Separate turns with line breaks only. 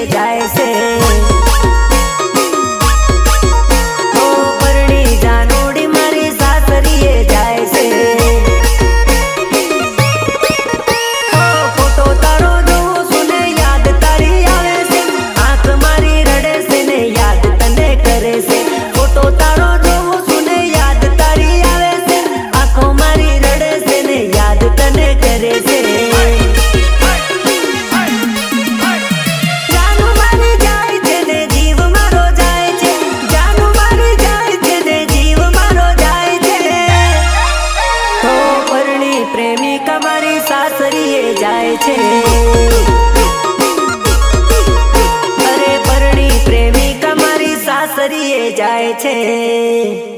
જાય છે। ઓ પરણી જાનોડી મારી સાસરીએ જાય છે। ઓ ફોટો તારો જોઉં છું ને યાદ તારી આવે છે। આંખ મારી રડે છે ને યાદ તને કરે છે। ફોટો તારો જોઉં છું ને યાદ તારી આવે છે। આંખો મારી રડે છે ને યાદ તને કરે છે। પ્રેમિકા મારી સાસરીએ જાય છે। અરે પરણી પ્રેમિકા મારી સાસરીએ જાય છે।